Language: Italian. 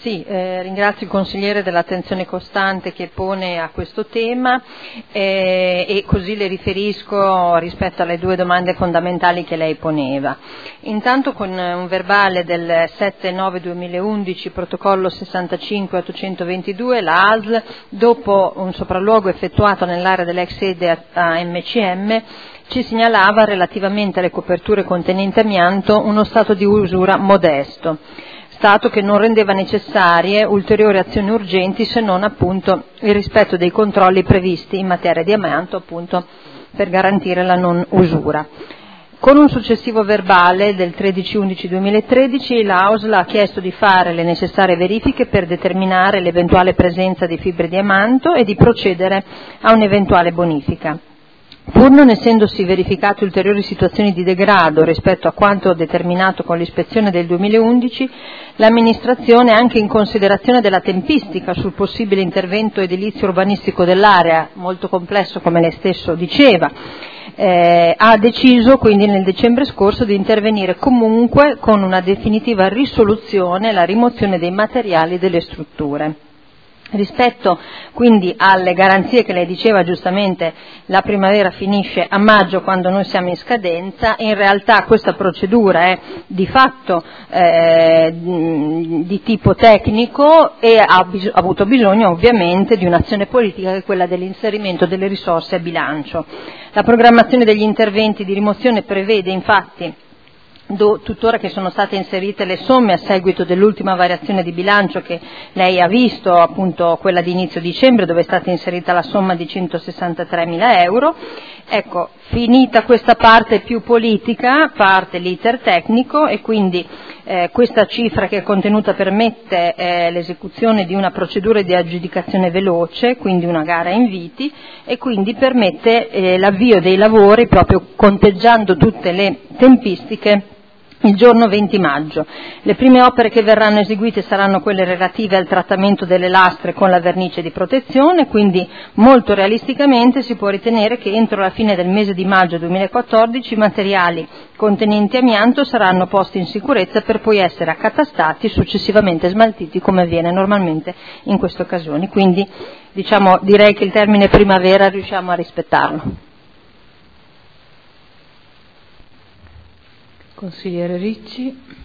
Sì, ringrazio il consigliere dell'attenzione costante che pone a questo tema e così le riferisco rispetto alle due domande fondamentali che lei poneva. Intanto con un verbale del 7/9/2011, protocollo 65-822, la ASL, dopo un sopralluogo effettuato nell'area dell'ex sede a MCM, ci segnalava relativamente alle coperture contenenti amianto uno stato di usura modesto, stato che non rendeva necessarie ulteriori azioni urgenti se non appunto il rispetto dei controlli previsti in materia di amianto appunto per garantire la non usura. Con un successivo verbale del 13/11/2013 l'ASL ha chiesto di fare le necessarie verifiche per determinare l'eventuale presenza di fibre di amianto e di procedere a un'eventuale bonifica. Pur non essendosi verificate ulteriori situazioni di degrado rispetto a quanto determinato con l'ispezione del 2011, l'amministrazione, anche in considerazione della tempistica sul possibile intervento edilizio urbanistico dell'area, molto complesso come lei stesso diceva, ha deciso quindi nel dicembre scorso di intervenire comunque con una definitiva risoluzione e la rimozione dei materiali delle strutture. Rispetto quindi alle garanzie che lei diceva giustamente, la primavera finisce a maggio quando noi siamo in scadenza, in realtà questa procedura è di fatto di tipo tecnico e ha avuto bisogno ovviamente di un'azione politica che è quella dell'inserimento delle risorse a bilancio. La programmazione degli interventi di rimozione prevede infatti tuttora che sono state inserite le somme a seguito dell'ultima variazione di bilancio che lei ha visto, appunto quella di inizio dicembre, dove è stata inserita la somma di 163.000 euro. Ecco, finita questa parte più politica, parte l'iter tecnico e quindi questa cifra che è contenuta permette l'esecuzione di una procedura di aggiudicazione veloce, quindi una gara a inviti, e quindi permette l'avvio dei lavori proprio conteggiando tutte le tempistiche il giorno 20 maggio. Le prime opere che verranno eseguite saranno quelle relative al trattamento delle lastre con la vernice di protezione, quindi molto realisticamente si può ritenere che entro la fine del mese di maggio 2014 i materiali contenenti amianto saranno posti in sicurezza per poi essere accatastati e successivamente smaltiti come avviene normalmente in queste occasioni. Quindi direi che il termine primavera riusciamo a rispettarlo. Consigliere Ricci.